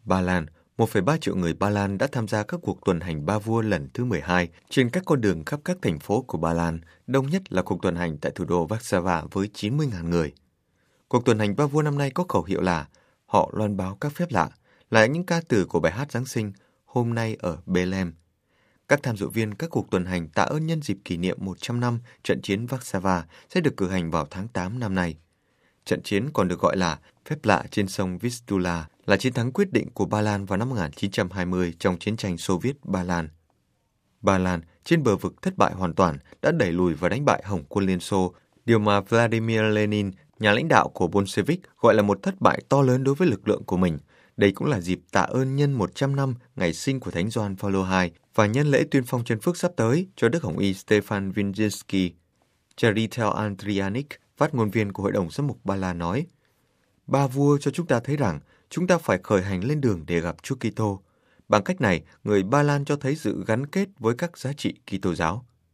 Ba Lan, 1,3 triệu người Ba Lan đã tham gia các cuộc tuần hành ba vua lần thứ 12 trên các con đường khắp các thành phố của Ba Lan, đông nhất là cuộc tuần hành tại thủ đô Warsaw với 90.000 người. Cuộc tuần hành ba vua năm nay có khẩu hiệu là họ loan báo các phép lạ, là những ca từ của bài hát Giáng sinh Hôm nay ở Bethlehem. Các tham dự viên các cuộc tuần hành tạ ơn nhân dịp kỷ niệm 100 năm trận chiến Warsaw sẽ được cử hành vào tháng 8 năm nay. Trận chiến còn được gọi là phép lạ trên sông Vistula, là chiến thắng quyết định của Ba Lan vào năm 1920 trong chiến tranh Xô Viết-Ba Lan. Ba Lan, trên bờ vực thất bại hoàn toàn, đã đẩy lùi và đánh bại Hồng quân Liên Xô, điều mà Vladimir Lenin, nhà lãnh đạo của Bolshevik, gọi là một thất bại to lớn đối với lực lượng của mình. Đây cũng là dịp tạ ơn nhân 100 năm ngày sinh của Thánh Gioan Phaolô II và nhân lễ tuyên phong chân phước sắp tới cho Đức Hồng Y Stefan Wyszyński. Charitel Andrianic, phát ngôn viên của Hội đồng Giám mục Ba Lan nói: Ba vua cho chúng ta thấy rằng chúng ta phải khởi hành lên đường để gặp Chúa Kitô. Bằng cách này, người Ba Lan cho thấy sự gắn kết với các giá trị Kitô giáo.